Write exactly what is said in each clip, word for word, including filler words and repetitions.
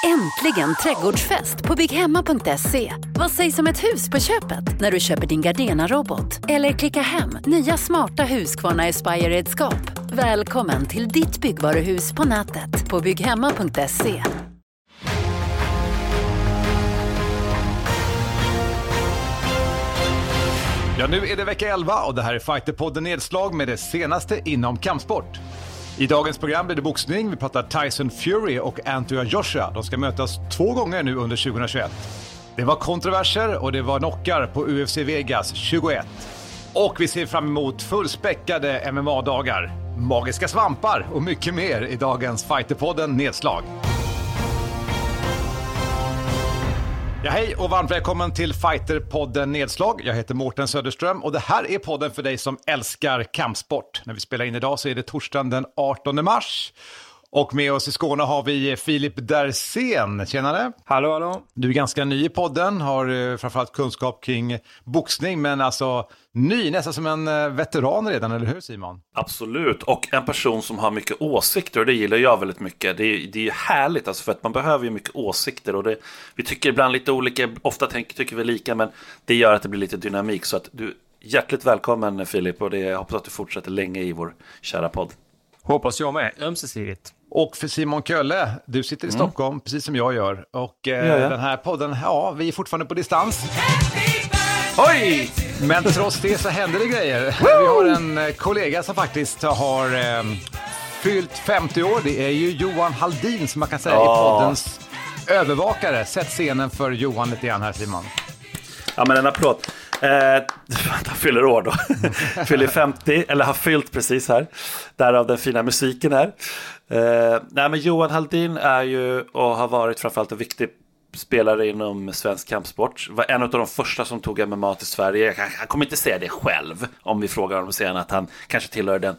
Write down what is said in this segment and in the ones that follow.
Äntligen trädgårdsfest på bygghemma punkt se. Vad sägs om ett hus på köpet när du köper din Gardena-robot? Eller klicka hem nya smarta Husqvarna Aspire-redskap. Välkommen till ditt byggvaruhus på nätet på bygghemma punkt se. Ja, nu är det vecka elva och det här är Fighterpodden Nedslag med det senaste inom kampsport. I dagens program blir det boxning. Vi pratar Tyson Fury och Anthony Joshua. De ska mötas två gånger nu under tjugohundratjugoett. Det var kontroverser och det var knockar på U F C Vegas tjugoett. Och vi ser fram emot fullspäckade M M A-dagar, magiska svampar och mycket mer i dagens Fighterpodden Nedslag. Ja, hej och varmt välkommen till Fighterpodden Nedslag. Jag heter Mårten Söderström och det här är podden för dig som älskar kampsport. När vi spelar in idag så är det torsdagen den artonde mars. Och med oss i Skåne har vi Filip Dersén. Tjenare! Hallå, hallå! Du är ganska ny i podden, har framförallt kunskap kring boxning, men alltså ny, nästan som en veteran redan, eller hur Simon? Absolut, och en person som har mycket åsikter, och det gillar jag väldigt mycket. Det är, det är ju härligt, alltså, för att man behöver ju mycket åsikter, och det, vi tycker ibland lite olika, ofta tänker, tycker vi lika, men det gör att det blir lite dynamik. Så att du, hjärtligt välkommen Filip, och det, jag hoppas att du fortsätter länge i vår kära podd. Hoppas jag med, ömsesidigt. Och för Simon Kölle, du sitter i mm. Stockholm, precis som jag gör. Och eh, ja, ja. den här podden, ja, vi är fortfarande på distans. Oj! Men trots det så händer det grejer. Vi har en kollega som faktiskt har eh, fyllt femtio år. Det är ju Johan Halldin som man kan säga oh. är poddens övervakare. Sätt scenen för Johan lite grann här, Simon. Ja, men en applåd. Eh, han fyller år då. Fyller femtio, eller har fyllt precis här. Därav den fina musiken här. Eh, nej, men Johan Halldin är ju och har varit framförallt en viktig spelare inom svensk kampsport. Var en av de första som tog M M A till Sverige. Han, han kommer inte säga det själv om vi frågar honom sen, att han kanske tillhör den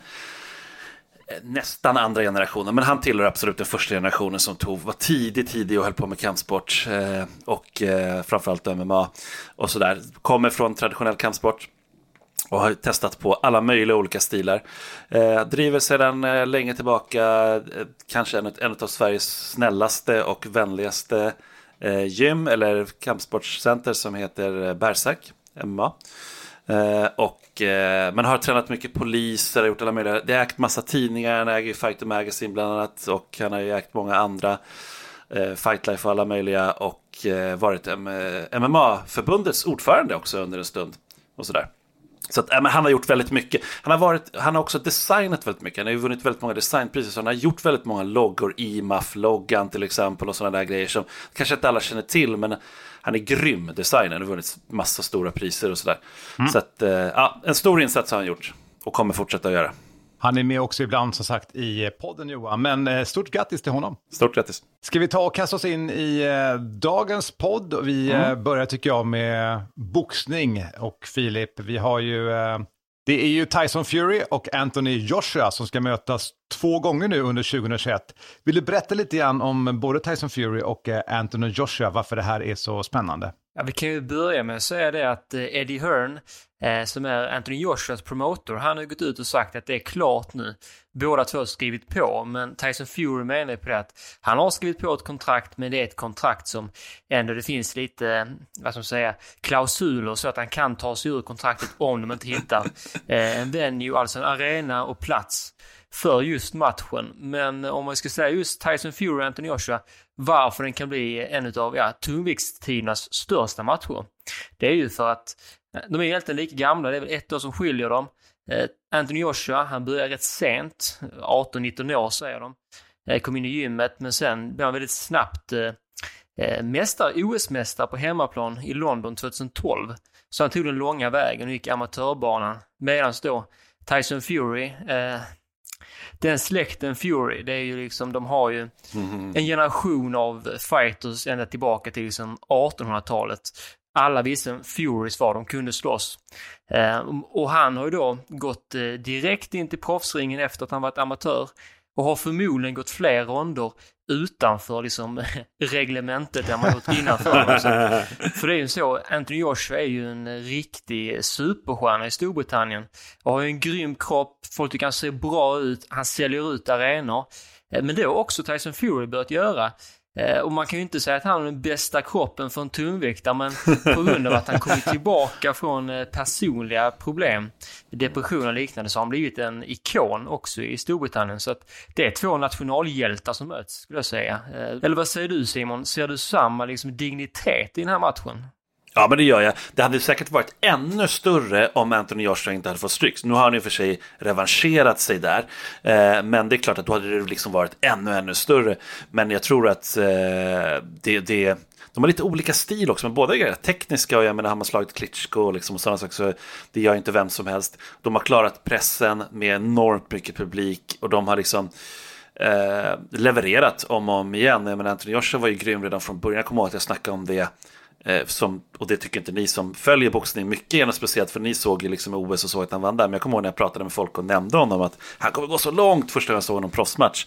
nästan andra generationen, men han tillhör absolut den första generationen som tog, var tidigt tidigt och höll på med kampsport eh, och eh, framförallt M M A och sådär. Kommer från traditionell kampsport och har testat på alla möjliga olika stilar. Eh, driver sedan eh, länge tillbaka eh, kanske en, en av Sveriges snällaste och vänligaste eh, gym eller kampsportscenter som heter eh, Berserk M M A. Uh, och uh, man har tränat mycket poliser, gjort alla möjliga, det har ägt massa tidningar, han äger Fighter Magazine bland annat, och han har ju ägt många andra uh, Fight Life och alla möjliga, och uh, varit um, uh, M M A-förbundets ordförande också under en stund och sådär. Så att, uh, men han har gjort väldigt mycket. Han har, varit, han har också designat väldigt mycket. Han har ju vunnit väldigt många designpriser, så han har gjort väldigt många loggor, I M A F-loggan till exempel och sådana där grejer som kanske inte alla känner till, men han är grym designer. Han har vunnit massa stora priser och sådär. Mm. Så att, ja, en stor insats har han gjort och kommer fortsätta att göra. Han är med också ibland, som sagt, i podden, Johan. Men stort grattis till honom. Stort grattis. Ska vi ta och kasta oss in i eh, dagens podd? Vi mm. eh, börjar, tycker jag, med boxning. Och Filip, vi har ju... Eh, det är ju Tyson Fury och Anthony Joshua som ska mötas två gånger nu under tjugohundratjugoett. Vill du berätta lite grann om både Tyson Fury och eh, Anthony Joshua, varför det här är så spännande? Ja, vi kan ju börja med att säga det att eh, Eddie Hearn, eh, som är Anthony Joshuas promotor, han har gått ut och sagt att det är klart nu. Båda två har skrivit på, men Tyson Fury menar på det att han har skrivit på ett kontrakt, men det är ett kontrakt som ändå det finns lite, vad ska man säga, klausuler så att han kan ta sig ur kontraktet om de inte hittar eh, en venue, alltså en arena och plats för just matchen. Men om man ska säga just Tyson Fury och Anthony Joshua, varför den kan bli en av ja, tungviktstidernas största matcher, det är ju för att de är egentligen lika gamla. Det är väl ett år som skiljer dem. eh, Anthony Joshua, han börjar rätt sent, arton nitton år säger de, eh, kom in i gymmet, men sen blev han väldigt snabbt eh, mästare, O S-mästare på hemmaplan i London tjugohundratolv. Så han tog den långa vägen och gick amatörbanan, medan då Tyson Fury, eh, den släkten Fury, det är ju liksom, de har ju mm-hmm. en generation av fighters ända tillbaka till liksom artonhundratalet. Alla visste Furys var de kunde slåss. Eh, och han har ju då gått eh, direkt in till proffsringen efter att han varit amatör och har förmodligen gått fler ronder utanför liksom reglementet än man gått innanför. För det är ju så, Anthony Joshua är ju en riktig superstjärna i Storbritannien och har ju en grym kropp, folk tycker han ser bra ut, han säljer ut arenor. Men det har också Tyson Fury börjat göra. Eh, och man kan ju inte säga att han har den bästa kroppen för en tungviktare, men på grund av att han kommit tillbaka från eh, personliga problem, depression och liknande, så har han blivit en ikon också i Storbritannien. Så att det är två nationalhjältar som möts, skulle jag säga. Eh, eller vad säger du, Simon? Ser du samma liksom, dignitet i den här matchen? Ja, men det gör jag. Det hade säkert varit ännu större om Anthony Joshua inte hade fått stryk. Nu har han ju för sig revanscherat sig där. Eh, men det är klart att då hade det liksom varit ännu, ännu större. Men jag tror att eh, det, det, de har lite olika stil också. Men båda är tekniska, och jag menar, har man slagit Klitschko och, liksom, och sådana saker, så det gör inte vem som helst. De har klarat pressen med enormt mycket publik, och de har liksom eh, levererat om och om igen. Jag menar, Anthony Joshua var ju grym redan från början. Jag kommer ihåg att jag snackade om det. Eh, som, och det tycker inte ni som följer boxning mycket genom, speciellt för ni såg ju liksom O S och såg att han vann där. Men jag kommer ihåg när jag pratade med folk och nämnde honom att han kommer gå så långt första gången jag såg honom proffsmatch.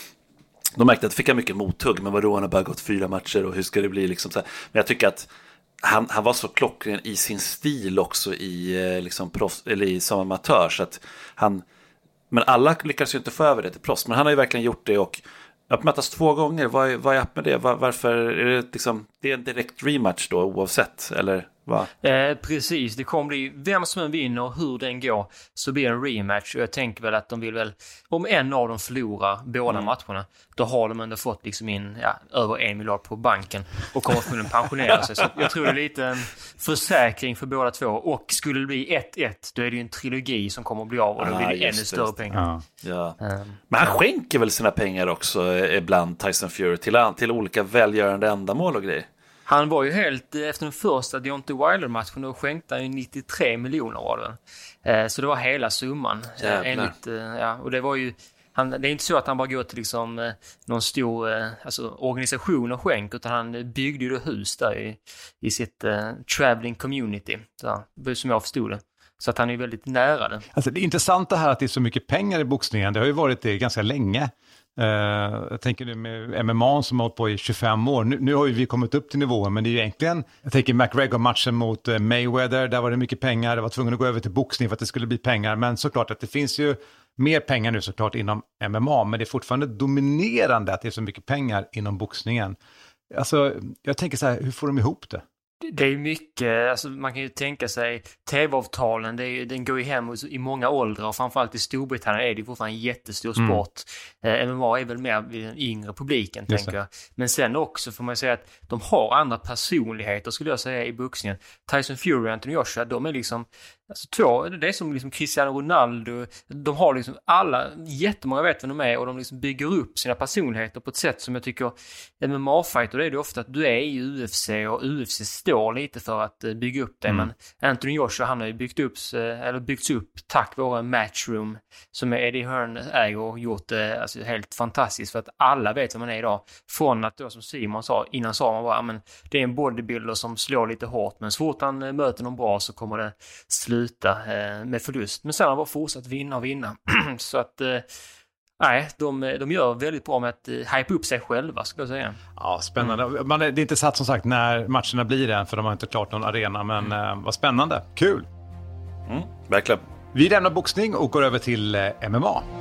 De märkte att det fick han mycket mothugg, men vadå, han har bara gått fyra matcher och hur ska det bli liksom så här. Men jag tycker att han, han var så klockren i sin stil också i, liksom, proffs, eller i, som amatör, så att han, men alla lyckas ju inte få över det till proffs, men han har ju verkligen gjort det. Och att mötas två gånger, vad är, vad är upp med det? Var, varför är det liksom, det är en direkt rematch då oavsett, eller vad? Eh, precis, det kommer bli, vem som än vinner och hur den går, så blir det en rematch. Och jag tänker väl att de vill väl, om en av dem förlorar båda mm. matcherna, då har de ändå fått liksom in ja, över en miljard på banken och kommer förmodligen pensionera sig. Så jag tror det är lite en försäkring för båda två. Och skulle det bli ett ett, då är det ju en trilogi som kommer att bli av, och då blir det ah, ännu större det. pengar. Ja. Ja. Um, Men han skänker väl sina pengar också ibland, Tyson Fury, till, till olika välgörande ändamål och grejer. Han var ju helt, efter den första Deontay Wilder-matchen, då skänkte han ju nittiotre miljoner var det. Eh, så det var hela summan. Eh, enligt, eh, ja, och det var ju, han, det är inte så att han bara går till liksom, eh, någon stor eh, alltså, organisation och skänk, utan han byggde ju hus där i, i sitt eh, traveling community, så, som jag förstod det. Så att han är väldigt nära det. Alltså, det är intressant det här att det är så mycket pengar i boxningen. Det har ju varit det ganska länge. Uh, jag tänker nu med M M A som har hållit på i tjugofem år. Nu, nu har ju vi kommit upp till nivån, men det är ju egentligen, jag tänker McGregor-matchen mot uh, Mayweather, där var det mycket pengar. Det var tvungen att gå över till boxning för att det skulle bli pengar. Men såklart att det finns ju mer pengar nu såklart inom M M A, men det är fortfarande dominerande att det är så mycket pengar inom boxningen. Alltså, jag tänker så här, hur får de ihop det? Det är mycket, alltså man kan ju tänka sig tv-avtalen, det är ju, den går ju hem i många åldrar, och framförallt i Storbritannien är det fortfarande en jättestor sport. Mm. Eh, M M A är väl mer vid den yngre publiken, Just tänker det. jag. Men sen också får man säga att de har andra personligheter, skulle jag säga, i boxningen. Tyson Fury och Anthony Joshua, de är liksom alltså två, det är som liksom Cristiano Ronaldo. De har liksom alla, jättemånga vet vem de är, och de liksom bygger upp sina personligheter på ett sätt som jag tycker M M A-fighter, det är det ofta att du är i U F C, och U F C står lite för att bygga upp det. Mm. Men Anthony Joshua, han har ju byggt upp, eller byggts upp tack vare Matchroom som Eddie Hearn äger, och gjort det alltså helt fantastiskt, för att alla vet vem man är idag. Från att då, som Simon sa, innan sa man bara, men det är en bodybuilder som slår lite hårt, men så fort han möter någon bra så kommer det sluta med förlust. Men sen har han bara fortsatt vinna och vinna. Så att nej, de, de gör väldigt bra med att hype upp sig själva, skulle jag säga. Ja, spännande. Mm. Man, det är inte satt som sagt när matcherna blir än, för de har inte klart någon arena, men mm. eh, vad spännande. Kul! Mm, verkligen. Vi lämnar boxning och går över till eh, M M A.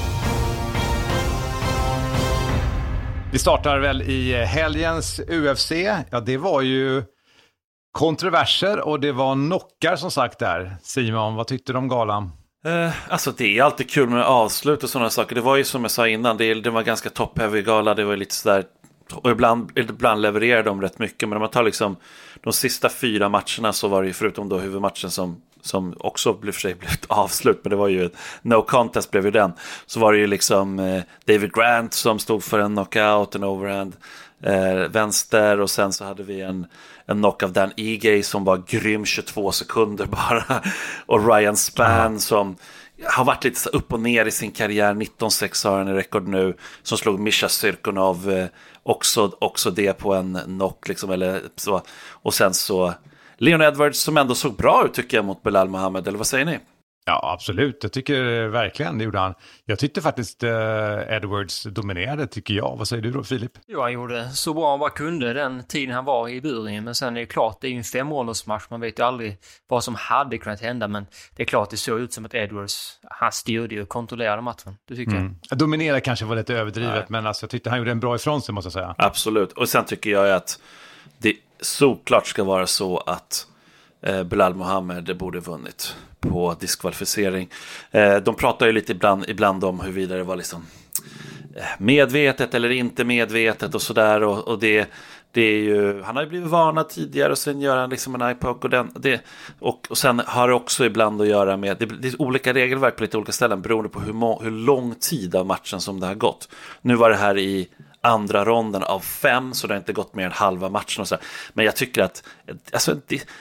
Vi startar väl i helgens U F C. Ja, det var ju kontroverser och det var knockar som sagt där. Simon, vad tyckte du om galan? Eh, alltså det är alltid kul med avslut och sådana saker. Det var ju som jag sa innan, det, det var ganska top-heavy gala. Det var lite sådär, och ibland, ibland levererade de rätt mycket. Men om man tar liksom de sista fyra matcherna, så var det ju, förutom då huvudmatchen som, som också blev för sig blev ett avslut, men det var ju no contest blev ju den. Så var det ju liksom eh, David Grant som stod för en knockout, en overhand eh, vänster, och sen så hade vi en en knock av Dan Ige som var grym, tjugotvå sekunder bara, och Ryan Spann som har varit lite så upp och ner i sin karriär, nitton sex har han i rekord nu, som slog Mischa Cirkunov eh, också, också det på en knock liksom, eller så. Och sen så Leon Edwards som ändå såg bra ut tycker jag mot Belal Muhammad, eller vad säger ni? Ja, absolut. Jag tycker verkligen det gjorde han. Jag tyckte faktiskt eh, Edwards dominerade, tycker jag. Vad säger du då, Filip? Jo, han gjorde så bra han bara kunde den tiden han var i buren. Men sen är det klart, det är ju en femåldersmatch. Man vet ju aldrig vad som hade kunnat hända. Men det är klart, det såg ut som att Edwards, han styrde och kontrollerade matchen. Det tycker mm. jag. Dominera kanske var lite överdrivet, Nej. men alltså, jag tyckte han gjorde en bra ifrån sig, måste jag säga. Absolut. Och sen tycker jag att det såklart ska vara så att eh, Belal Mohammed borde vunnit på diskvalificering. Eh, de pratar ju lite ibland, ibland om huruvida det var liksom medvetet eller inte medvetet och sådär. Och, och det, det är ju, han har ju blivit varnad tidigare och sen gör han liksom en iPod och, den, det, och, och sen har det också ibland att göra med, det, det är olika regelverk på lite olika ställen beroende på hur, må, hur lång tid av matchen som det har gått. Nu var det här i andra ronden av fem, så det har inte gått mer än halva matchen och så. Men jag tycker att alltså,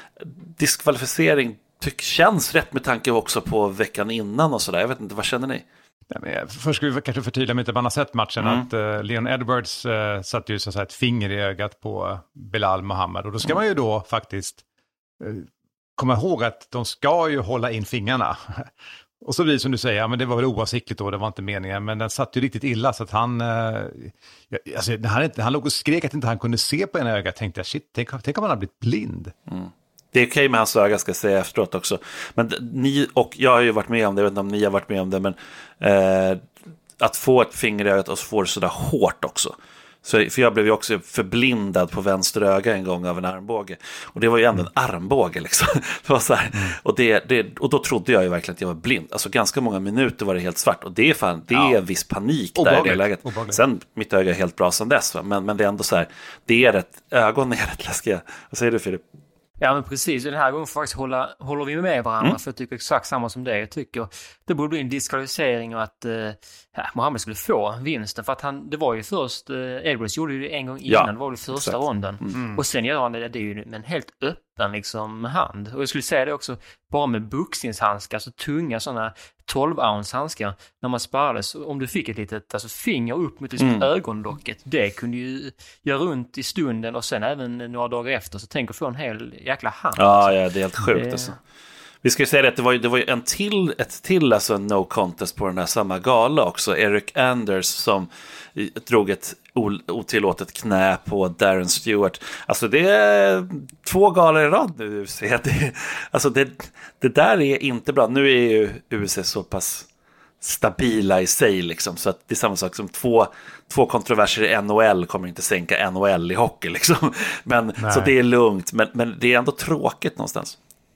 diskvalificering tycker känns rätt med tanke också på veckan innan och sådär. Jag vet inte, vad känner ni? Nej, men först ska vi kanske förtydliga, om inte man har sett matchen, mm. att uh, Leon Edwards uh, satte ju så att säga ett finger i ögat på uh, Belal Mohammed. Och då ska mm. man ju då faktiskt uh, komma ihåg att de ska ju hålla in fingrarna. Och så blir det som du säger, ja, men det var väl oavsiktligt då, det var inte meningen. Men den satt ju riktigt illa så att han, uh, alltså, när han, han låg och skrek att inte han kunde se på en öga, tänkte jag, shit, tänk, tänk om han hade blivit blind. Mm. Det är okej med hans öga, ska jag säga efteråt också. Men ni, och jag har ju varit med om det, jag vet inte om ni har varit med om det, men eh, att få ett finger i ögat och få det sådär hårt också. Så, för jag blev ju också förblindad på vänster öga en gång av en armbåge. Och det var ju ändå en armbåge liksom. Det var så här. Mm. Och, det, det, och då trodde jag ju verkligen att jag var blind. Alltså ganska många minuter var det helt svart. Och det är fan, det ja. är viss panik där i det läget. Obagligt. Sen, mitt öga är helt bra sedan dess. Va? Men, men det är ändå så här, det är rätt, ögonen är rätt läskiga. Vad säger du, Filip? Ja, men precis. Den här gången faktiskt hålla, håller vi med varandra, mm. för jag tycker exakt samma som det. Jag tycker det borde bli en diskvalificering och att eh, ja, Mohammed skulle få vinsten. För att han, det var ju först, eh, Edwards gjorde det en gång innan, ja, det var väl första exakt. ronden. Mm. Och sen gör han det, det är ju med en helt öppen liksom, hand. Och jag skulle säga det också, bara med boxningshandskar, så tunga sådana tolv ounce handskar, när man sparades, om du fick ett litet alltså, finger upp mot liksom, mm. ögonlocket, det kunde ju göra runt i stunden och sen även några dagar efter, så tänk att få en hel jäkla hand. Ja, alltså. ja det är helt sjukt det... alltså. Vi ska ju säga att det var ju, det var ju en till, ett till alltså no contest på den här samma gala också. Eric Anders som drog ett otillåtet knä på Darren Stewart. Alltså det är två galor i rad nu. Det, alltså det, det där är inte bra. Nu är ju U S A så pass stabila i sig liksom, så att det är samma sak som två, två kontroverser i N H L kommer inte sänka N H L i hockey liksom. Men, så det är lugnt, men, men det är ändå tråkigt någonstans.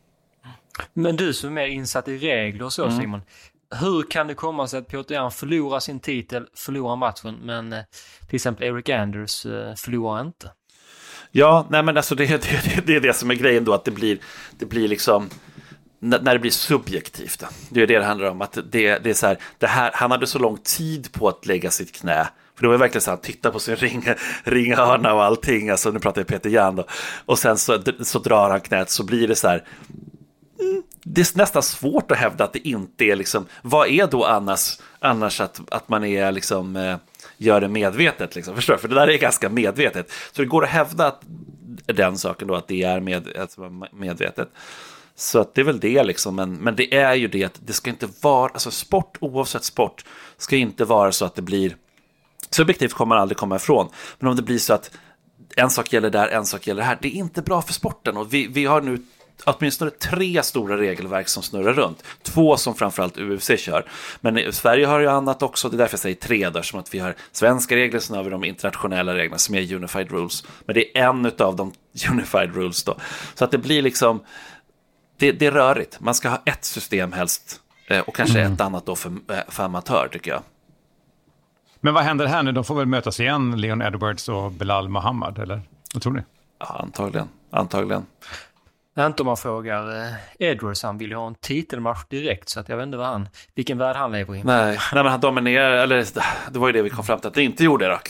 Men du som är mer insatt i regler och så, mm. Simon, hur kan det komma sig att Piotr Jan förlorar sin titel, förlorar matchen, men eh, till exempel Eric Anders eh, förlorar inte? Ja, nej men alltså det, det, det är det som är grejen då, att det blir, det blir liksom när det blir subjektivt. Det är det det handlar om, att det, det är så här, det här, han hade så lång tid på att lägga sitt knä. För det var verkligen så att han tittade på sin ring, ringhörna och allting, alltså nu pratar jag Peter Jan då. Och sen så, så drar han knät, så blir det så här. Det är nästan svårt att hävda att det inte är liksom, vad är då annars, annars att, att man är liksom, eh, gör det medvetet liksom, förstår du? För det där är ganska medvetet. Så det går att hävda att den saken då, att det är med, att medvetet. Så att det är väl det liksom, men, men det är ju det att det ska inte vara, alltså sport oavsett sport ska inte vara så att det blir, subjektivt kommer man aldrig komma ifrån, men om det blir så att en sak gäller där, en sak gäller här, det är inte bra för sporten. Och vi, vi har nu åtminstone tre stora regelverk som snurrar runt. Två som framförallt U F C kör. Men Sverige har ju annat också. Det är därför jag säger tre där. Som att vi har svenska regler, sen har vi de internationella reglerna som är Unified Rules. Men det är en av de Unified Rules då. Så att det blir liksom, det, det är rörigt. Man ska ha ett system helst. Och kanske mm. ett annat då för, för amatör, tycker jag. Men vad händer här nu? De får väl mötas igen, Leon Edwards och Belal Mohammed, eller? Vad tror ni? Ja, antagligen. Antagligen. Inte om man frågar Edwards, han vill ju ha en titelmatch direkt, så att jag vet inte vad han, vilken värld han lever i. Nej, nej men han dominerar, eller det var ju det vi kom fram till att det inte gjorde dock.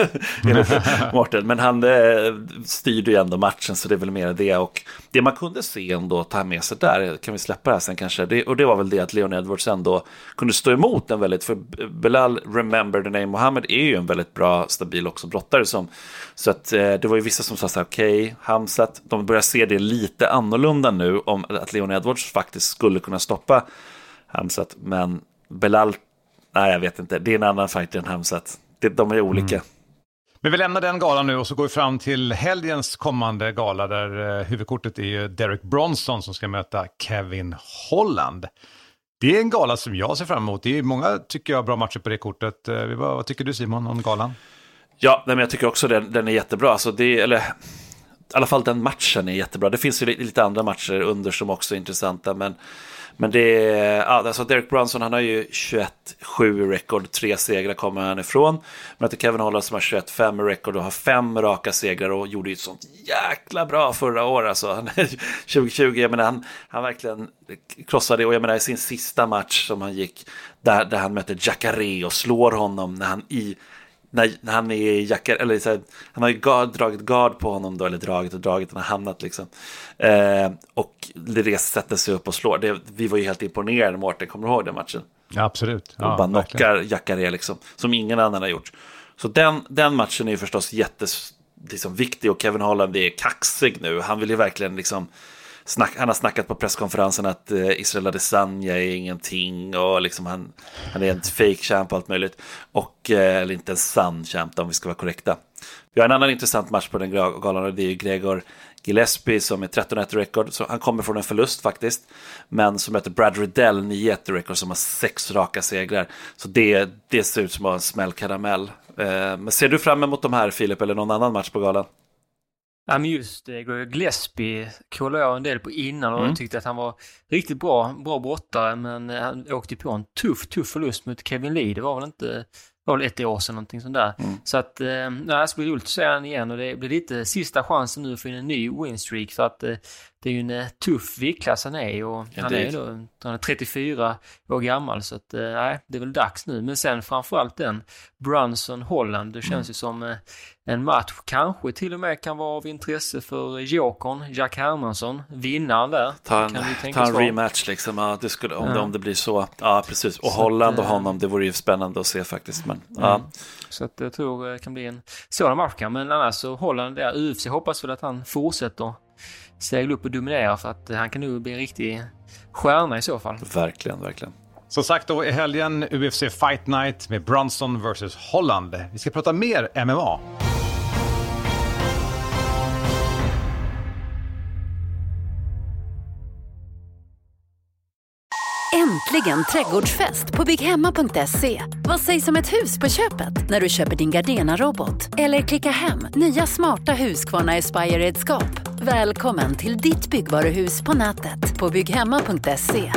Mårten, men han eh, styrde ju ändå matchen, så det är väl mer det. Och det man kunde se ändå, ta med sig där, kan vi släppa det här sen kanske, det, och det var väl det att Leon Edwards ändå kunde stå emot den väldigt, för Belal, remember the name Mohammed, är ju en väldigt bra, stabil också brottare som, så att eh, det var ju vissa som sa så här, okej, okay, Hamzat, de börjar se det lite annorlunda nu, om att Leon Edwards faktiskt skulle kunna stoppa Hamzat. Men Belal, nej jag vet inte, det är en annan fighter än Hamzat. Det, de är olika. Mm. Men vi lämnar den galan nu och så går vi fram till helgens kommande gala där eh, huvudkortet är ju Derek Bronson som ska möta Kevin Holland. Det är en gala som jag ser fram emot. Det är många, tycker jag, bra matcher på det kortet. Eh, vad, vad tycker du, Simon, om galan? Ja, men jag tycker också den, den är jättebra. Alltså det, eller, i alla fall den matchen är jättebra. Det finns ju lite andra matcher under som också är intressanta, men Men det är, ja, alltså Derek Brunson, han har ju tjugoett sju i rekord, tre segrar kommer han ifrån. Men att Kevin Holland som har tjugoett fem i rekord och har fem raka segrar och gjorde ju ett sånt jäkla bra förra året. Alltså, han, tjugo tjugo, jag menar, han, han verkligen krossade, och jag menar i sin sista match som han gick, där, där han möter Jacare och slår honom när han i När, när han är i jackar, eller så här, han har ju guard, dragit guard på honom då, eller dragit och dragit, han har hamnat liksom. Eh, och Lires sätter sig upp och slår. Det, vi var ju helt imponerade, Mårten, kommer du ihåg den matchen? Ja, absolut. Ja, och bara knockar Jacare liksom, som ingen annan har gjort. Så den, den matchen är ju förstås jättes, liksom, viktig, och Kevin Holland är kaxig nu. Han vill ju verkligen liksom Snack, han har snackat på presskonferensen att eh, Israel Adesanya är ingenting, och liksom han, han är en fake champ och allt möjligt, och, eh, eller inte en sann champ om vi ska vara korrekta. Vi har en annan intressant match på den galan, och det är ju Gregor Gillespie som är tretton ett rekord, så han kommer från en förlust faktiskt, men som möter Brad Riddell, nio ett rekord, som har sex raka segrar, så det, det ser ut som en smällkaramell. Eh, men ser du fram emot de här, Filip, eller någon annan match på galan? Ja, men just det, Gillespie kollade jag en del på innan, och mm. jag tyckte att han var riktigt bra, bra brottare, men han åkte på en tuff, tuff förlust mot Kevin Lee. Det var väl inte, var väl ett år sedan någonting sånt där. Mm. Så att, eh, nej, det blir roligt att se han igen, och det blir lite sista chansen nu för en ny winstreak, för att eh, det är ju en tuff viktklass han är, och ja, han är ju då, han är trettiofyra år gammal, så att, nej, det är väl dags nu. Men sen framförallt den Brunson Holland, det känns mm. ju som eh, en match kanske till och med kan vara av intresse för Jokern, Jack Hermansson, vinnaren där. Ta en, ta en rematch liksom, ja, det skulle, om, ja. det, om det blir så. Ja, precis. Och så Holland att, och honom, det vore ju spännande att se faktiskt. Men, mm. ja. Så att jag tror det kan bli en sådan match. Men annars så Holland där, U F C hoppas väl att han fortsätter segla upp och dominera, för att han kan nu bli en riktig stjärna i så fall. Verkligen, verkligen. Som sagt, då i helgen U F C Fight Night med Brunson versus Holland. Vi ska prata mer M M A. Äntligen trädgårdsfest på bygghemma punkt se. Vad sägs om ett hus på köpet när du köper din Gardena-robot? Eller klicka hem nya smarta Husqvarna Aspire-redskap. Välkommen till ditt byggvaruhus på nätet på bygghemma punkt se.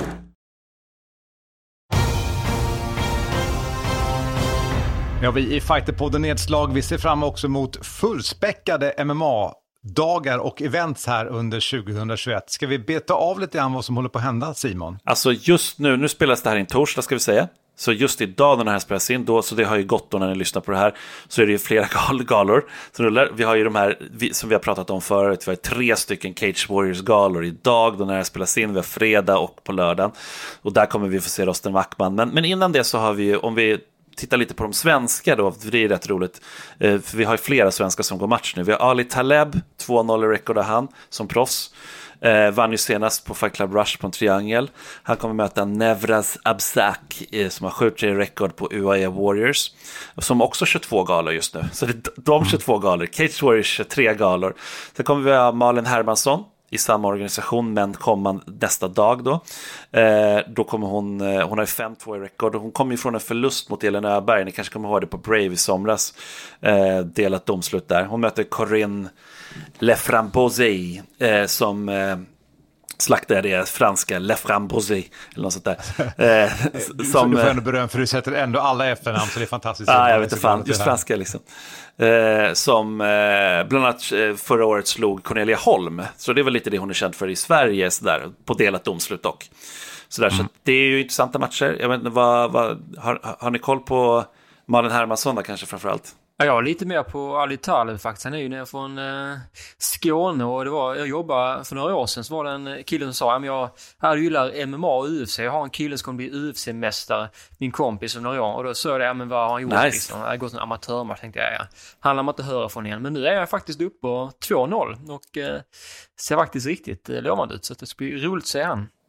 Ja, vi i Fighterpodden Nedslag, vi ser fram också mot fullspäckade M M A-dagar och events här under tjugohundratjugoett. Ska vi beta av lite grann vad som håller på att hända, Simon? Alltså just nu, nu spelas det här in torsdag ska vi säga. Så just idag när det här spelas in, då, så det har ju gått då när ni lyssnar på det här, så är det ju flera gal- galor som rullar. Vi har ju de här vi, som vi har pratat om förut, vi har tre stycken Cage Warriors-galor idag då när det här spelas in. Vi har fredag och på lördagen, och där kommer vi få se Rosten Wackman. Men, men innan det så har vi ju, om vi titta lite på de svenska då, för det är rätt roligt, eh, för vi har ju flera svenskar som går match nu. Vi har Ali Taleb, två noll i rekord av han som proffs, eh, vann ju senast på Fight Club Rush på en triangel. Han kommer möta Nevraz Abzak eh, som har sju tre i rekord på U A E Warriors, som också tjugotvå galor just nu. Så det är de tjugotvå galor, Cage Warriors tjugotre galor. Sen kommer vi ha Malin Hermansson i samma organisation, men kommer nästa dag då. Eh, då kommer hon, eh, hon har ju fem två i rekord, och hon kommer ju från en förlust mot Elin Öberg. Ni kanske kommer ihåg det på Brave i somras. Eh, delat domslut där. Hon möter Corinne Leframboise eh, som eh, slaktade det franska Leframboise eller något sånt där. Eh, som, du får ändå beröm, för du sätter ändå alla efternamn, så det är fantastiskt. Ja, ah, jag vet inte fan, just franska liksom. Eh, som eh, bland annat eh, förra året slog Cornelia Holm, så det är väl lite det hon är känd för i Sverige, så där, på delat domslut dock. Så, där, mm. så det är ju intressanta matcher. Jag vet inte, vad, vad, har, har ni koll på Malin Hermansson där kanske framförallt? Ja, jag är lite mer på Ali Taleb faktiskt. Han är ju nere från eh, Skåne, och det var, jag jobbade för några år sedan, så var det en kille som sa att jag här gillar M M A och U F C. Jag har en kille som kommer bli U F C-mästare, min kompis om några år. Och då sa jag det, ja, men vad har han gjort? Nice. Liksom? Jag har gått en amatörmatch, tänkte jag. Ja. Han har man inte höra från igen. Men nu är jag faktiskt uppe på två noll och eh, ser faktiskt riktigt eh, lovande ut. Så det ska bli roligt att se han.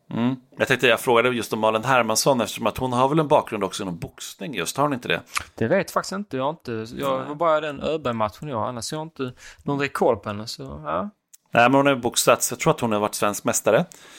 Mm. Jag tänkte jag frågade just om Malin Hermansson eftersom att hon har väl en bakgrund också inom boxning just, har hon inte det? Det vet faktiskt inte, jag har inte, jag var bara den Öberg-matchen jag, annars har jag inte någon rekord på henne, så ja. Nej, men hon har boxats, jag tror att hon har varit svensk mästare.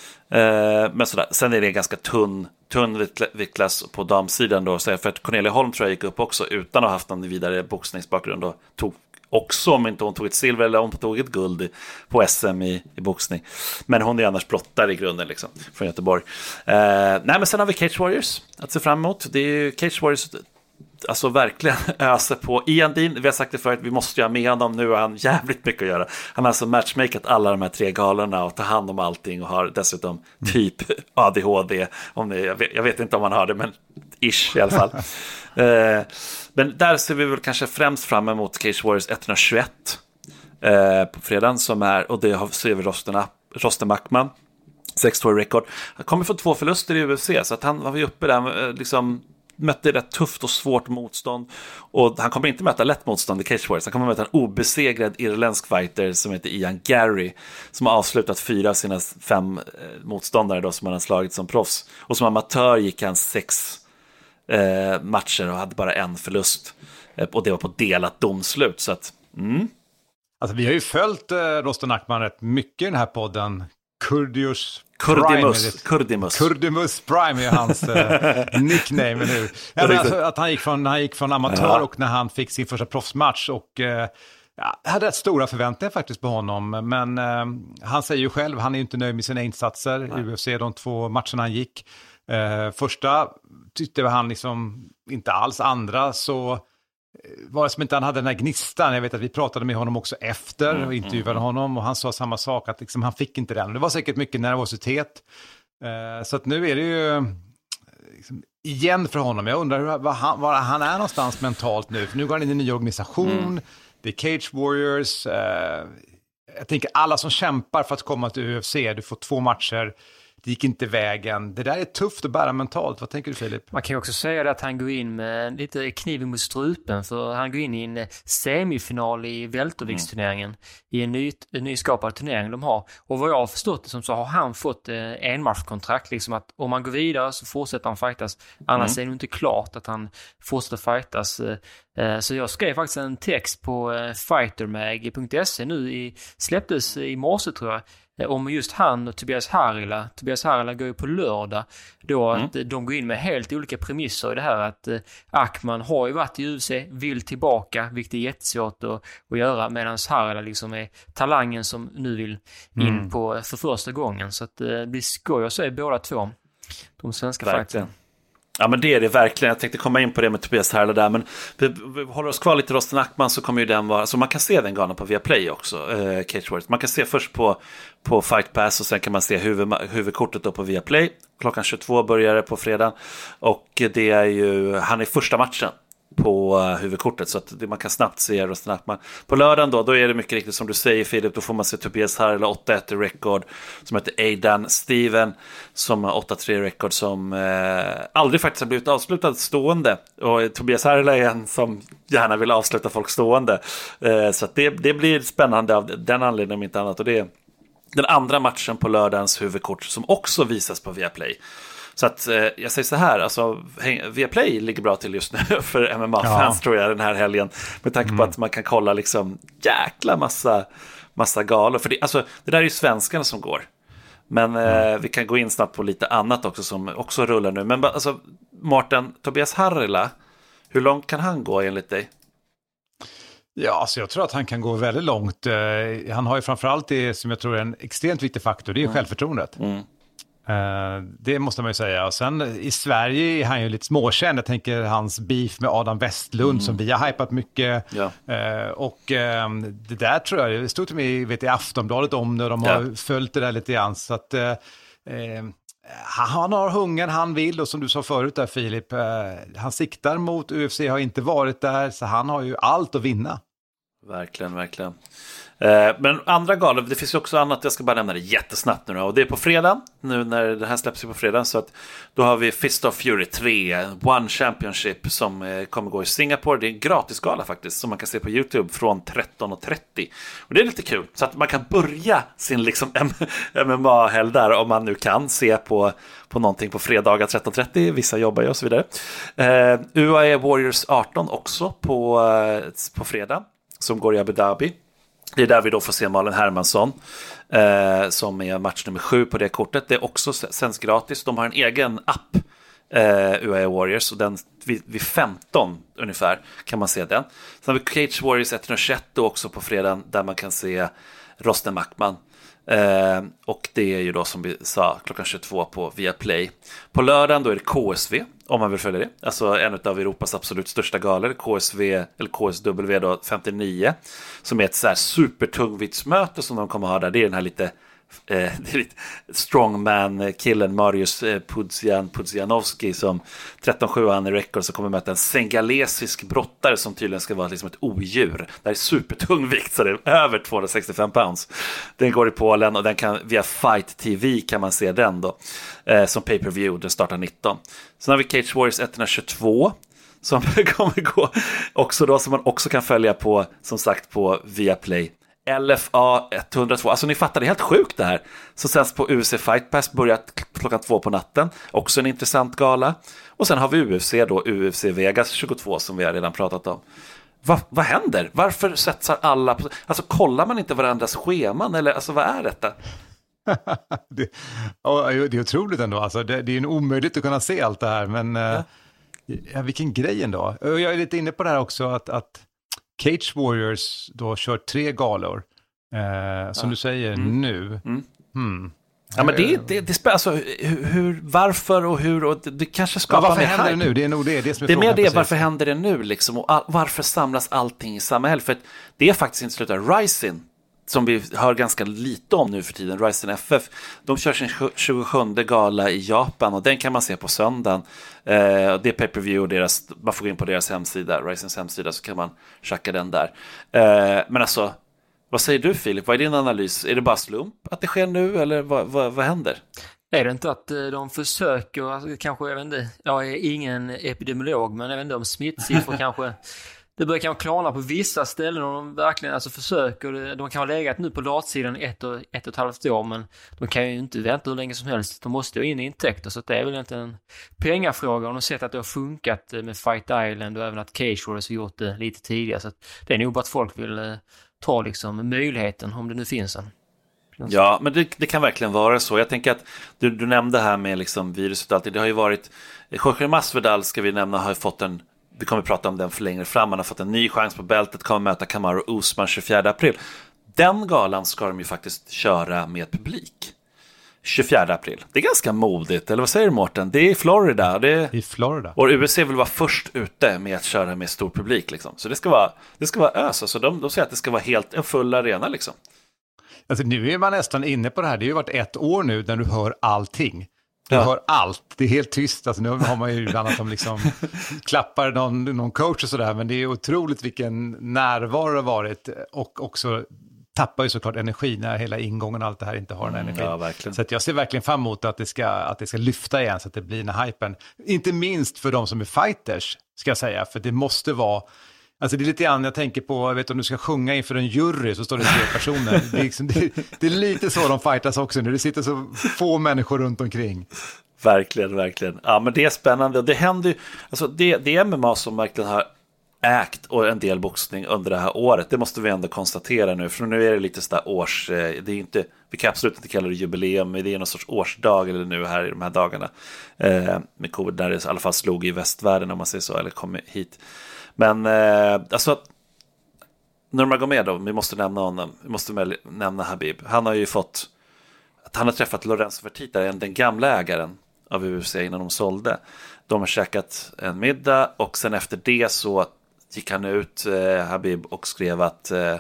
Eh, men sådär, sen är det ganska tunn, tunn viktklass på damsidan då, så för att Cornelia Holm tror jag gick upp också utan att ha haft någon vidare boxningsbakgrund och tog också, om inte hon tog ett silver eller om hon tog ett guld i, på S M i, i boxning. Men hon är annars brottare i grunden liksom, från Göteborg. Eh, nej, men sen har vi Cage Warriors att se fram emot. Det är ju Cage Warriors, alltså verkligen öser på. Ian Dean, vi har sagt det förut, vi måste göra med honom, nu har han jävligt mycket att göra. Han har alltså matchmakat alla de här tre galorna och tar hand om allting och har dessutom typ A D H D. Om det, jag, vet, jag vet inte om han har det, men ish i alla fall. eh, men där ser vi väl kanske främst fram emot Cage Warriors etthundratjugoett eh, på fredagen som är, och det har, ser vi Rosten, Rosten Mackman sex två rekord. Han kommer få två förluster i U F C, så att han var ju uppe där liksom, mötte rätt tufft och svårt motstånd, och han kommer inte möta lätt motstånd i Cage Warriors. Han kommer möta en obesegrad irländsk fighter som heter Ian Gary, som har avslutat fyra av sina fem motståndare då, som han har slagit som proffs, och som amatör gick han sex eh, matcher och hade bara en förlust, eh, och det var på delat domslut, så att mm. Alltså vi har ju följt eh, Rosten Ackman rätt mycket i den här podden. Kurdius Kurdimus, Kurdimus. Kurdimus Prime är hans eh, nickname nu. Ja, men alltså, att han gick från, han gick från amatör ja. och när han fick sin första proffsmatch, och eh, ja, hade rätt stora förväntningar faktiskt på honom. Men eh, han säger ju själv, han är ju inte nöjd med sina insatser i U F C, de två matcherna han gick. Eh, första tyckte han liksom inte alls, andra så var det som inte han hade den här gnistan. Jag vet att vi pratade med honom också efter och intervjuade honom, och han sa samma sak, att liksom, han fick inte den. Det var säkert mycket nervositet. Eh, så att nu är det ju liksom, igen för honom. Jag undrar var han, var han är någonstans mentalt nu. För nu går han in i en ny organisation. Mm. Det är Cage Warriors. Eh, jag tänker alla som kämpar för att komma till U F C. Du får två matcher. Det gick inte vägen. Det där är tufft att bära mentalt. Vad tänker du, Filip? Man kan ju också säga att han går in med lite kniven mot strupen, för han går in i en semifinal i välterviktsturneringen mm. i en, ny, en nyskapad turnering de har. Och vad jag har förstått det som, så har han fått eh, enmatchkontrakt, liksom att om man går vidare så fortsätter han fightas. Annars mm. är det inte klart att han fortsätter fightas. Eh, så jag skrev faktiskt en text på eh, fightermag punkt se nu i, släpptes i morse tror jag, om just han och Tobias Harila. Tobias Harila går ju på lördag då, mm. att de går in med helt olika premisser i det här, att eh, Ackman har ju varit i U F C, vill tillbaka, vilket är jättesvårt att, att göra, medan Harila liksom är talangen som nu vill in mm. på för första gången, så att eh, det blir skoj att se båda två de svenska fighterna. Ja, men det är det verkligen. Jag tänkte komma in på det med Tobias Harila där, men vi, vi håller oss kvar lite i Rosten Ackman, så kommer ju den vara, så man kan se den galan på Viaplay också, eh, Cage Warriors. Man kan se först på, på Fight Pass, och sen kan man se huvud, huvudkortet då på Viaplay. Klockan tjugotvå börjar det på fredag, och det är ju, han är första matchen på uh, huvudkortet, så att det, man kan snabbt se Rosten Ackman. På lördagen då, då är det mycket riktigt som du säger, Filip, då får man se Tobias Harila åtta ett rekord, som heter Aidan Steven, som har åtta tre rekord, som eh, aldrig faktiskt har blivit avslutad stående, och Tobias Harila är en som gärna vill avsluta folk stående, eh, så att det, det blir spännande av den anledningen om inte annat, och det är den andra matchen på lördagens huvudkort som också visas på Viaplay. Så att eh, jag säger så här, alltså Viaplay ligger bra till just nu för M M A-fans ja. tror jag den här helgen, med tanke mm. på att man kan kolla liksom jäkla massa, massa galor, för det, alltså, det där är ju svenskarna som går, men mm. eh, vi kan gå in snabbt på lite annat också som också rullar nu, men alltså Martin, Tobias Harila, hur långt kan han gå enligt dig? Ja, alltså jag tror att han kan gå väldigt långt. Uh, han har ju framförallt det som jag tror är en extremt viktig faktor, det är ju mm. självförtroendet. Mm. Uh, det måste man ju säga. Och sen i Sverige är han ju lite småkänd. Jag tänker hans beef med Adam Westlund mm. som vi har hypat mycket. Ja. Uh, och uh, det där tror jag, det stod till mig vet, i Aftonbladet om det. De har ja. följt det där lite grann. Så att uh, uh, han har hungern, han vill, och som du sa förut där Filip, uh, han siktar mot U F C, har inte varit där, så han har ju allt att vinna. Verkligen, verkligen. Eh, men andra galor, det finns ju också annat, jag ska bara nämna det jättesnabbt nu då. Och det är på fredag, nu när det här släpps på fredag. Så att då har vi Fist of Fury tre, One Championship som eh, kommer gå i Singapore. Det är en gratisgala faktiskt, som man kan se på YouTube från tretton och trettio. Och det är lite kul, så att man kan börja sin liksom M M A-helg där om man nu kan se på, på någonting på fredagar tretton trettio. Vissa jobbar ju och så vidare. Eh, U A E Warriors arton också på, eh, på fredag, som går i Abu Dhabi. Det är där vi då får se Malin Hermansson eh, som är match nummer sju på det kortet. Det är också sänds gratis. De har en egen app, eh, U A E Warriors, och den vid, vid femton ungefär kan man se den. Sen har vi Cage Warriors etthundratjugoett då också på fredagen, där man kan se Rosten Mackman. Eh, och det är ju då som vi sa klockan tjugotvå på Viaplay. På lördagen då är det K S V, om man vill följa det. Alltså en av Europas absolut största galor, K S V eller K S W då femtionio, som är ett så här supertungviktsmöte som de kommer ha där. Det är den här lite eh, det är lite strongman-killen Mariusz eh, Pudzian, Pudzianowski som tretton sju han i record, så kommer möta en sengalesisk brottare som tydligen ska vara liksom ett odjur. Det är supertung vikt, så det är över tvåhundrasextiofem pounds. Den går i Polen och den kan via Fight T V kan man se den då eh, som pay-per-view. Den startar nitton. Sen har vi Cage Warriors etthundratjugotvå som kommer gå också då, som man också kan följa på, som sagt, på Viaplay. L F A etthundratvå, alltså ni fattar, det är helt sjukt det här. Så sänds på U F C Fight Pass, börjar klockan två på natten. Också en intressant gala. Och sen har vi U F C då, U F C Vegas tjugotvå som vi har redan pratat om. Va, vad händer? Varför sätts alla på... Alltså kollar man inte varandras scheman? Eller alltså vad är detta? det, det är otroligt ändå. Alltså, det, det är en omöjligt att kunna se allt det här. Men ja. Ja, vilken grej ändå. Jag är lite inne på det här också att... att Cage Warriors då kör tre galor, eh, som ja. du säger mm. nu. Mm. Hmm. Ja, men det, det, det spär, alltså, hur, varför och hur, och det, det kanske skapar... Ja, varför händer hype. Det nu? Det är nog det, det som är det är mer det, precis. Varför händer det nu liksom? Och all, varför samlas allting i samma helg? För det är faktiskt inte slutat. Rising, som vi hör ganska lite om nu för tiden, Rising F F, de kör sin tjugosjunde gala i Japan, och den kan man se på söndagen. Eh, det är pay-per-view och deras, man får gå in på deras hemsida, Risings hemsida, så kan man checka den där. Eh, men alltså, vad säger du Filip? Vad är din analys? Är det bara slump att det sker nu, eller vad, vad, vad händer? Är det inte att de försöker, alltså, kanske, jag vet inte, jag är ingen epidemiolog, men jag vet inte om smittsiffror kanske... Det börjar kanske klarna på vissa ställen och de verkligen alltså försöker. De kan ha legat nu på latsidan ett och, ett och ett halvt år, men de kan ju inte vänta hur länge som helst. De måste ju in i intäkter, så det är väl inte en pengafråga. Och de har sett att det har funkat med Fight Island och även att Cage Warriors har gjort det lite tidigare. Så det är nog bara att folk vill eh, ta liksom möjligheten, om det nu finns en. Ja, men det, det kan verkligen vara så. Jag tänker att du, du nämnde här med liksom viruset och allt. Det har ju varit, Jorge Masvidal ska vi nämna, har fått en, vi kommer att prata om den för längre fram. Han har fått en ny chans på bältet, kommer möta Kamaru Usman tjugofjärde april. Den galan ska de ju faktiskt köra med publik. tjugofjärde april. Det är ganska modigt, eller vad säger du Mårten? Det är i Florida. Det är... I Florida. Och U S A vill vara först ute med att köra med stor publik liksom. Så det ska vara, det ska vara ös. Alltså de, de säger att det ska vara helt en full arena liksom. Alltså nu är man nästan inne på det här. Det har ju varit ett år nu där du hör allting. Du ja. hör allt. Det är helt tyst. Alltså nu har man ju bland annat som liksom klappar någon, någon coach och sådär. Men det är otroligt vilken närvaro det har varit. Och också tappar ju såklart energi när hela ingången och allt det här inte har den energin. Ja, verkligen. Så att jag ser verkligen fram emot att det, ska, att det ska lyfta igen så att det blir den här hypen. Inte minst för de som är fighters, ska jag säga. För det måste vara... Alltså det är lite grann, jag tänker på, jag vet om du ska sjunga inför en jury så står det tre personer. Det är, liksom, det, det är lite så de fightas också nu. Det sitter så få människor runt omkring. Verkligen, verkligen. Ja, men det är spännande. Det händer ju, alltså det, det är M M A som verkligen har ägt och en del boxning under det här året. Det måste vi ändå konstatera nu. För nu är det lite sådär års, det är inte, vi kan absolut inte kalla det jubileum, men det är någon sorts årsdag eller nu här i de här dagarna. Eh, med covid där det i alla fall slog i västvärlden om man säger så, eller kom hit. Men eh, alltså Nurmagomedov, vi måste nämna honom, vi måste nämna Habib. Han har ju fått, att han har träffat Lorenzo Fertitta, den gamla ägaren av U F C innan de sålde. De har käkat en middag och sen efter det så gick han ut, eh, Habib, och skrev att eh,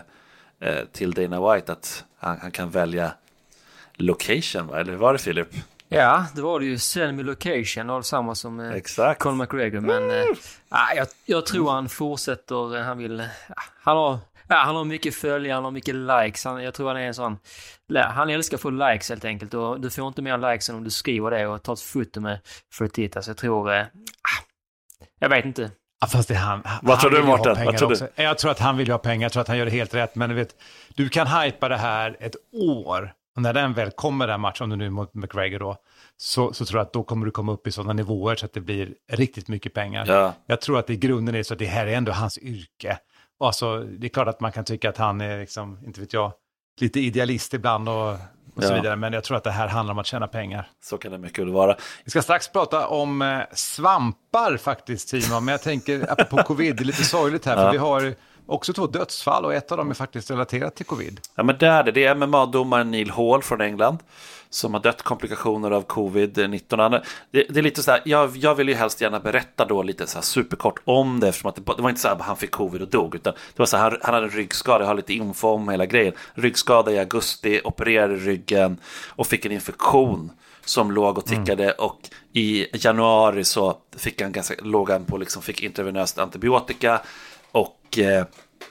till Dana White att han, han kan välja location, va? Eller var det Filip? Ja, det var det ju Send Me Location och samma som eh, Exakt. Conor McGregor, men eh, jag, jag tror han fortsätter, han vill, han har, Ja, han har mycket följare, han har mycket likes. Han, jag tror han är en sån... Han älskar att få likes helt enkelt. Och du får inte mer likes än om du skriver det och tar ett foto med för att titta. Så jag tror... Eh, jag vet inte. Ja, fast det är han, Vad tror du, Mårten? Vad tror du? Jag tror att han vill ha pengar. Jag tror att han gör det helt rätt. Men du vet, du kan hypa det här ett år. Och när den väl kommer den matchen, om du nu mot McGregor då, så, så tror jag att då kommer du komma upp i sådana nivåer så att det blir riktigt mycket pengar. Ja. Jag tror att i grunden är så att det här är ändå hans yrke. Och alltså, det är klart att man kan tycka att han är, liksom, inte vet jag, lite idealist ibland och, och ja. så vidare. Men jag tror att det här handlar om att tjäna pengar. Så kan det mycket vara. Vi ska strax prata om eh, svampar faktiskt, Timo. Men jag tänker, apropå covid, det är lite sorgligt här. Ja. För vi har också två dödsfall och ett av dem är faktiskt relaterat till covid. Ja, men det är det. Det är M M A-domaren Neil Hall från England som har dött komplikationer av covid nitton. Det, det är lite så här, jag, jag vill ju helst gärna berätta då lite så här superkort om det, eftersom att det, det var inte så här att han fick covid och dog, utan det var så här, han, han hade en ryggskada, jag har lite info om hela grejen. Ryggskada i augusti, opererade ryggen och fick en infektion som låg och tickade mm. och i januari så fick han ganska, låg han på liksom, fick intravenöst antibiotika och eh,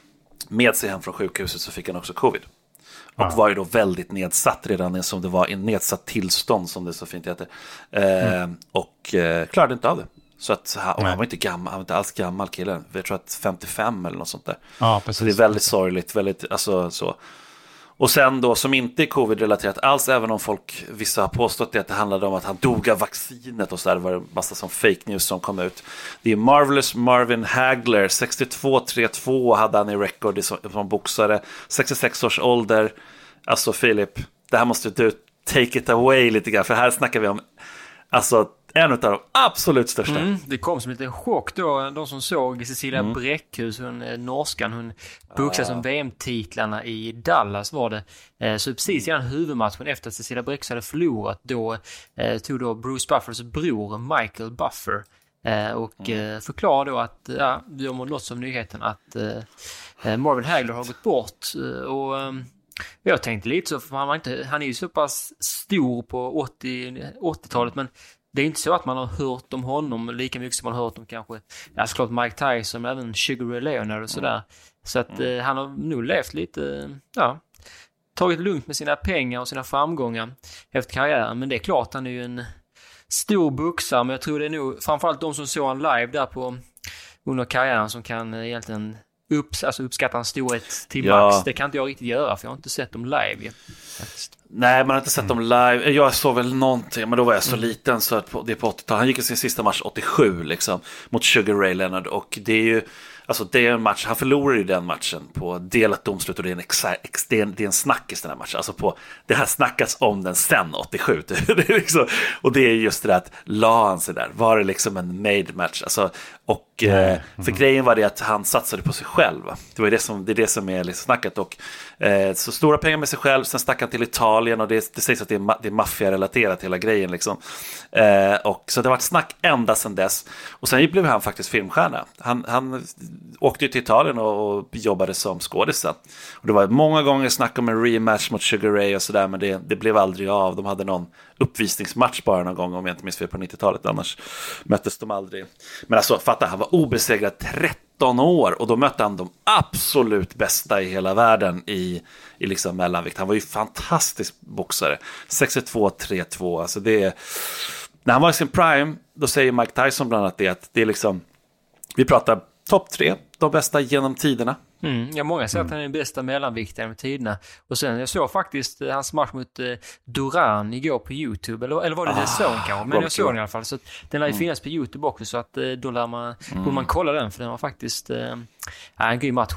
med sig hem från sjukhuset så fick han också covid. Och ja. var ju då väldigt nedsatt redan, som det var i nedsatt tillstånd som det så fint heter. Eh, mm. Och eh, klarade inte av det. Så att han, han var inte gammal, han var inte alls gammal killen. Jag tror att femtiofem eller något sånt där. Ja, precis. Så det är väldigt sorgligt, väldigt, alltså så. Och sen då, som inte är covid-relaterat alls, även om folk, vissa har påstått det, att det handlade om att han dog av vaccinet och så där, det var en massa som fake news som kom ut. Det är Marvelous Marvin Hagler, sextiotvå tre två hade han i record som, som boxare, sextiosex års ålder. Alltså Filip, det här måste du take it away lite grann, för här snackar vi om, alltså en av de absolut största. Mm, det kom som lite chock då, de som såg Cecilia mm. Bräckhus, hon norskan, hon boxade ah. som V M-titlarna i Dallas var det. Så precis innan huvudmatchen efter att Cecilia Bräckhus hade förlorat, då eh, tog då Bruce Buffers bror Michael Buffer eh, och mm. eh, förklarade då att ja, vi har nått som nyheten att eh, Marvin Hagler har gått bort och eh, jag tänkte lite så, för han, var inte, han är ju så pass stor på åttiotalet, men det är inte så att man har hört om honom lika mycket som man har hört om kanske, ja, såklart Mike Tyson, men även Sugar Ray Leonard och sådär. Så att mm. eh, han har nog levt lite, ja, tagit lugnt med sina pengar och sina framgångar efter karriären. Men det är klart, han är ju en stor boxare, men jag tror det är nog framförallt de som såg han live där på under karriären som kan eh, egentligen Upps, alltså uppskatta en storhet till ja. max. Det kan inte jag riktigt göra, för jag har inte sett dem live. Faktiskt. Nej, man har inte sett dem live. Jag såg väl någonting, men då var jag så mm. liten så att på, det är på åttiotalet. Han gick i sin sista match åttiosju liksom, mot Sugar Ray Leonard, och det är ju alltså det är en match, han förlorar ju den matchen på delat domslut, och det är en, exa, ex, det är en, det är en snackis den här matchen, alltså på, det här snackas om den sen åttiosju det är liksom, och det är just det där att la han sig där, var det liksom en made match, alltså, och eh, för grejen var det att han satsade på sig själv, det var det som, det är det som är liksom snacket, och eh, så stora pengar med sig själv, sen stack han till Italien, och det, det sägs att det är, ma- det är maffia-relaterat hela grejen liksom, eh, och så det har varit snack ända sedan dess, och sen blev han faktiskt filmstjärna, han, han åkte ju till Italien och, och jobbade som skådespelare. Och det var många gånger snack om en rematch mot Sugar Ray och sådär, men det, det blev aldrig av. De hade någon uppvisningsmatch bara någon gång, om jag inte minns fel, på nittiotalet, annars möttes de aldrig. Men alltså, fatta, han var obesegrad tretton år, och då mötte han de absolut bästa i hela världen i, i liksom mellanvikt. Han var ju fantastisk boxare. sextiotvå tre två, alltså det är... När han var i sin prime, då säger Mike Tyson bland annat det, att det är liksom... Vi pratar topp tre, de bästa genom tiderna. Mm, ja, många säger mm. att han är den bästa mellanviktaren med tiderna. Och sen, jag såg faktiskt eh, hans match mot eh, Duran igår på YouTube. Eller, eller var det ah, det sån kanske? Men jag såg den i alla fall. Så den lär ju mm. finnas på YouTube också. Så att eh, då lär man, mm. borde man kolla den. För den var faktiskt eh, en grym match.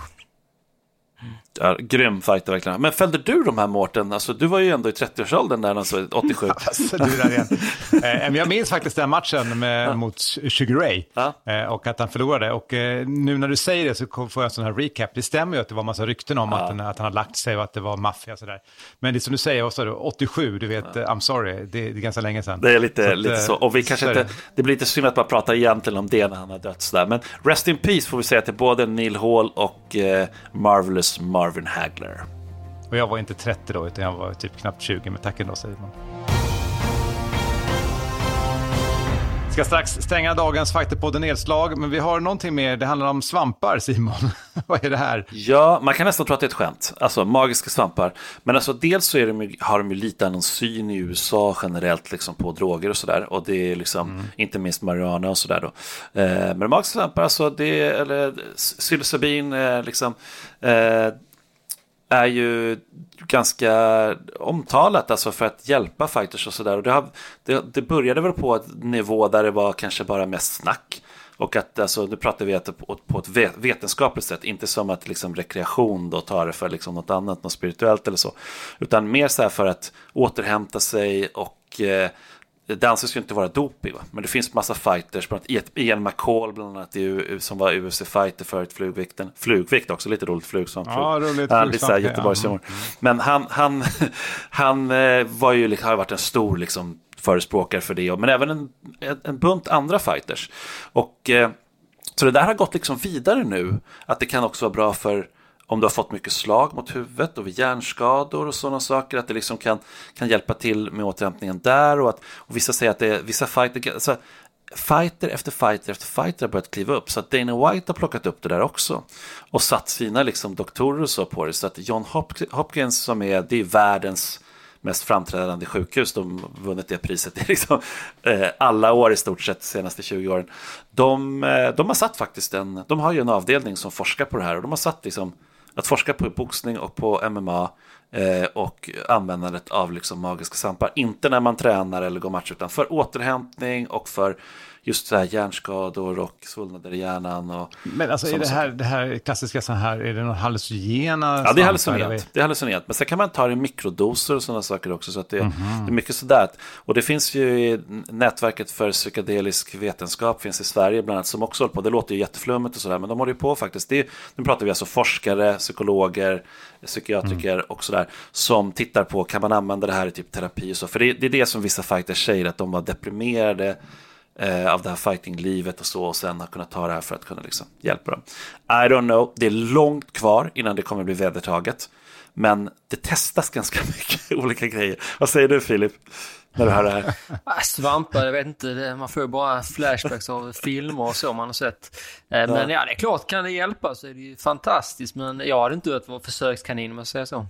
Ja, grym fighter verkligen. Men följde du de här, Mårten? Alltså, du var ju ändå i trettioårsåldern där, alltså åttiosju. Alltså, du där igen. eh, jag minns faktiskt den matchen med, ja. mot Sugar Ray ja. eh, och att han förlorade. Och eh, nu när du säger det så får jag en sån här recap. Det stämmer ju att det var massa rykten om ja. att, han, att han hade lagt sig och att det var maffia och sådär. Men det som du säger också, åttiosju, du vet, ja. I'm sorry, det, det är ganska länge sedan. Det är lite så. Att, lite så. Och vi så kanske inte, det blir lite synd att bara prata egentligen om det när han har dött sådär. Men rest in peace får vi säga till både Neil Hall och eh, Marvelous Marvin Hagler. Och jag var inte trettio då, utan jag var typ knappt tjugo, men tack ändå, säger man. Ska strax stänga dagens Fighterpodden nedslag, men vi har någonting mer. Det handlar om svampar, Simon. Vad är det här? Ja, man kan nästan tro att det är ett skämt. Alltså magiska svampar. Men alltså dels så är de, har de ju lite annan syn i U S A generellt liksom, på droger och sådär. Och det är liksom mm. inte minst marijuana och sådär då. Eh, men magiska svampar, alltså det eller psilocybin eh, liksom eh, är ju ganska omtalat alltså för att hjälpa fighters och sådär. Och det, har, det, det började väl på ett nivå där det var kanske bara mest snack. Och att alltså, nu pratar vi att på, på ett vetenskapligt sätt, inte som att liksom rekreation då tar det för liksom något annat, något spirituellt eller så. Utan mer så här för att återhämta sig och eh, det anses ju inte vara doping, va? Men det finns massa fighters, bland annat Ian McCall bland annat, som var U F C-fighter förut, flugvikten. Flugvikt också, lite roligt flug som flug. Ja, roligt han, lite Göteborgs ja. Men han, han, han var ju, har varit en stor liksom, förespråkare för det, men även en, en bunt andra fighters. Och eh, så det där har gått liksom vidare nu, att det kan också vara bra för om du har fått mycket slag mot huvudet och vid hjärnskador och sådana saker, att det liksom kan, kan hjälpa till med återhämtningen där. Och, att, och vissa säger att det är vissa fighter, alltså, fighter efter fighter efter fighter har börjat kliva upp. Så att Dana White har plockat upp det där också och satt sina liksom, doktorer och så på det. Så att John Hopkins som är, det är världens mest framträdande sjukhus, de har vunnit det priset i liksom, eh, alla år i stort sett de senaste tjugo åren. De, eh, de har satt faktiskt en, de har ju en avdelning som forskar på det här och de har satt liksom att forska på boxning och på M M A eh, och användandet av liksom magiska svampar. Inte när man tränar eller går match, utan för återhämtning och för just så här hjärnskador och svullnader i hjärnan. Och men alltså är det här, det här klassiska så här, är det någon hallucinogena? Ja, det är hallucinerat. Det är hallucinerat. Men sen kan man ta det i mikrodoser och sådana saker också. Så att det, mm-hmm. det är mycket sådär. Och det finns ju i nätverket för psykedelisk vetenskap finns i Sverige bland annat som också håller på. Det låter ju jätteflummigt och sådär, men de håller ju på faktiskt. Det är, nu pratar vi alltså forskare, psykologer, psykiatriker mm. och sådär som tittar på, kan man använda det här i typ terapi och så. För det, det är det som vissa fighters säger, att de var deprimerade av det här fighting-livet och så, och sen har kunnat ta det här för att kunna liksom hjälpa dem. I don't know, det är långt kvar innan det kommer bli vedertaget, men det testas ganska mycket olika grejer. Vad säger du, Filip, när du hör det här? Svampar, jag vet inte, man får ju bara flashbacks av filmer och så man har sett. Men ja, det är klart, kan det hjälpa så är det ju fantastiskt, men jag hade inte att vara försökskanin om jag säger så.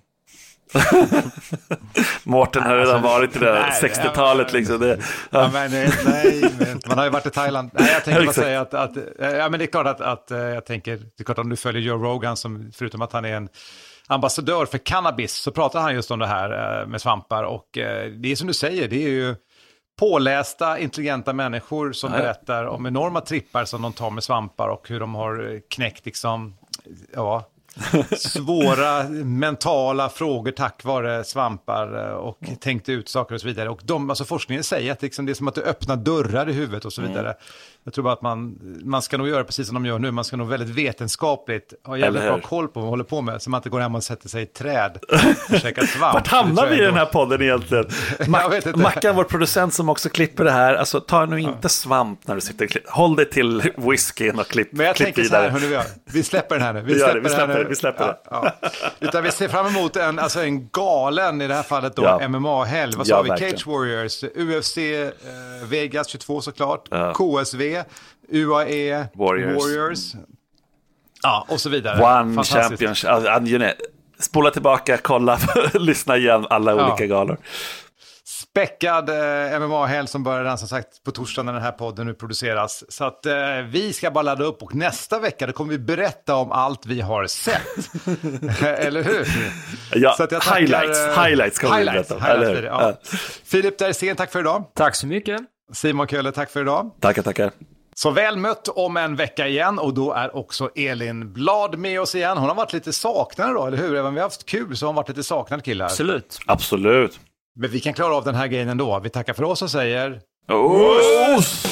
Mårten har redan varit i det där sextiotalet liksom. Det, ja. Ja, men, nej, men, man har ju varit i Thailand. Nej, jag tänkte bara säga att, att ja, men det är klart att, att jag tänker, det är klart om du följer Joe Rogan, som förutom att han är en ambassadör för cannabis, så pratar han just om det här med svampar, och det är som du säger, det är ju pålästa, intelligenta människor som ja, ja. berättar om enorma trippar som de tar med svampar och hur de har knäckt liksom, ja, svåra mentala frågor tack vare svampar och mm. tänkt ut saker och så vidare. Och de, alltså forskningen säger att liksom det är som att det öppnar dörrar i huvudet och så vidare. Mm. Jag tror bara att man, man ska nog göra precis som de gör nu. Man ska nog väldigt vetenskapligt ha jävligt bra koll på vad man håller på med. Så man inte går hem och sätter sig i ett träd och käkar svamp. Vart hamnar vi i den här podden egentligen? Ma- Mackan, vår producent som också klipper det här. Alltså ta nu inte ja. svamp när du sitter och klipper. Håll dig till whiskyn och klipp. Men jag klipp tänker så här, hörni, vi, gör. vi släpper den här nu. Vi, vi släpper, det, vi släpper det. det. Vi släpper det. Ja, ja. Utan vi ser fram emot en, alltså en galen, i det här fallet då, ja. M M A-helg. Vad sa ja, vi? verkligen. Cage Warriors, U F C, eh, Vegas tjugotvå såklart, ja. K S V, U A E, Warriors. Warriors. Ja, och så vidare. One Championship. Alltså, spola tillbaka, kolla, lyssna igen alla ja. olika galor. Späckad eh, M M A-helg som börjar redan som sagt på torsdag när den här podden nu produceras. Så att eh, vi ska bara ladda upp, och nästa vecka då kommer vi berätta om allt vi har sett. Eller hur? Ja, så att jag tackar, highlights, eh, highlights kommer highlights, vi berätta om. highlights, ja. Ja. Filip Dersén, tack för idag. Tack så mycket. Simon Köhler, tack för idag. Tackar, tackar. Så väl mött om en vecka igen, och då är också Elin Blad med oss igen. Hon har varit lite saknad då, eller hur? Även om vi har haft kul så har hon varit lite saknad, killar. Absolut. Absolut. Men vi kan klara av den här grejen ändå. Vi tackar för oss och säger... Oss!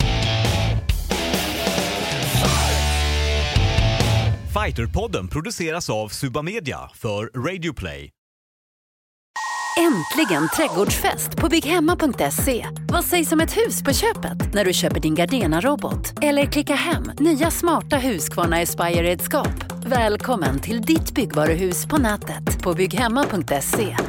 Fighterpodden produceras av Suba Media för Radio Play. Äntligen trädgårdsfest på bygghemma punkt se. Vad sägs om ett hus på köpet när du köper din Gardena-robot? Eller klicka hem nya smarta Husqvarna Aspire-redskap. Välkommen till ditt byggvaruhus på nätet på bygghemma punkt se.